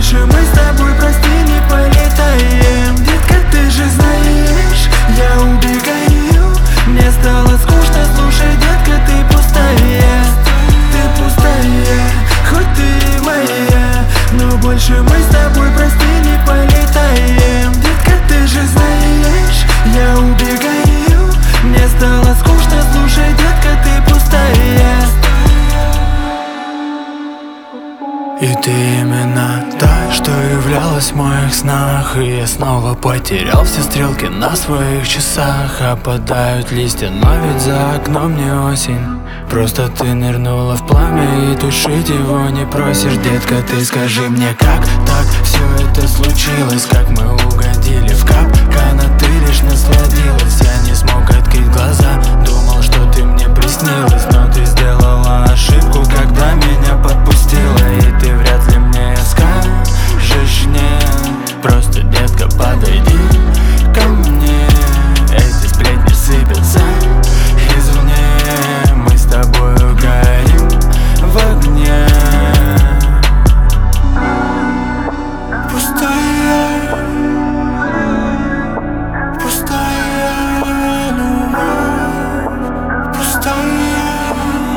больше мы с тобой, прости, не полетаем. Детка, ты же знаешь, я убегаю. Мне стало скучно, слушай, детка, ты пустая. Ты пустая, хоть ты моя, но больше мы с тобой, прости, не полетаем. Детка, ты же знаешь, я убегаю. Мне стало скучно, слушай, детка, ты пустая. И ты именно та, что являлась в моих снах. И я снова потерял все стрелки на своих часах. Опадают листья, но ведь за окном не осень. Просто ты нырнула в пламя и тушить его не просишь. Детка, ты скажи мне, как так все это случилось? Как мы угодили в капкан, а ты лишь насладилась. Я не смог открыть глаза, думал, что ты мне приснилась. Но ты сделала ошибку, когда меня подпустила. И ты вряд ли мне скажешь нет. Просто, детка, подойди ко мне. Эти сплетни сыпятся извне. Мы с тобою горим в огне. Пустая, пустая любовь. Пустая,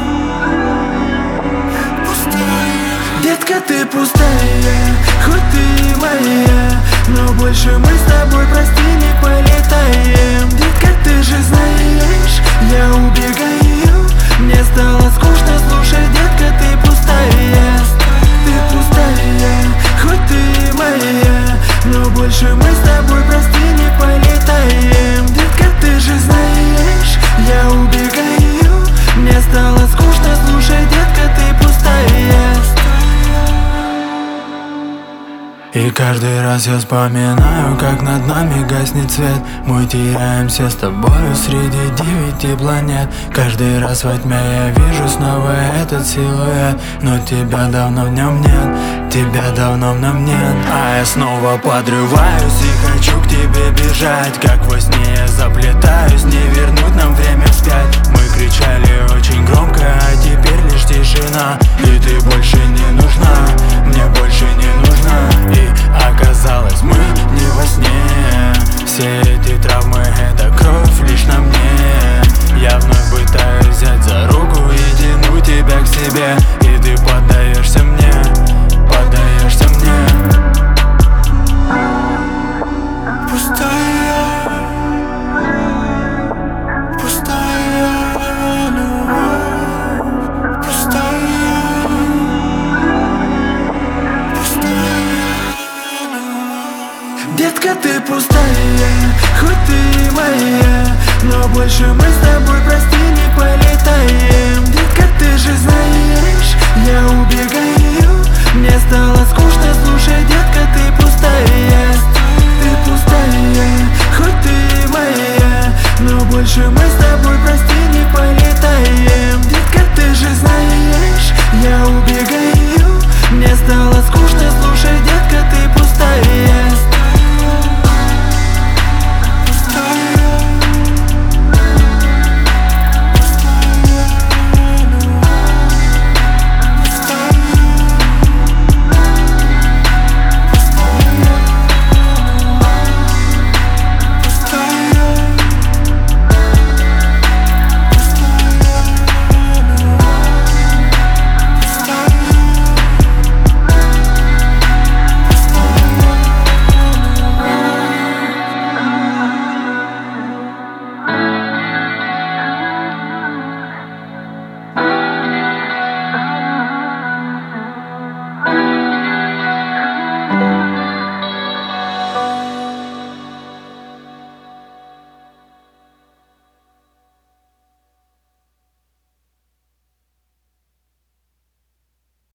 пустая. Детка, ты пустая, хоть ты моя, но больше мы с тобой, прости, не полетаем. Детка, ты же знаешь, я убегаю. Мне стало скучно, слушай, детка, ты пустая. Ты пустая, хоть ты моя, но больше мы с тобой, прости, не полетаем. Детка, ты же знаешь, я убегаю. Мне стало скучно, слушай, детка, ты пустая. И каждый раз я вспоминаю, как над нами гаснет свет. Мы теряемся с тобою среди 9 планет. Каждый раз во тьме я вижу снова этот силуэт. Но тебя давно в нем нет, тебя давно в нем нет. А я снова подрываюсь и хочу к тебе бежать. Как во сне я заплетаюсь, не вернуть нам время вспять.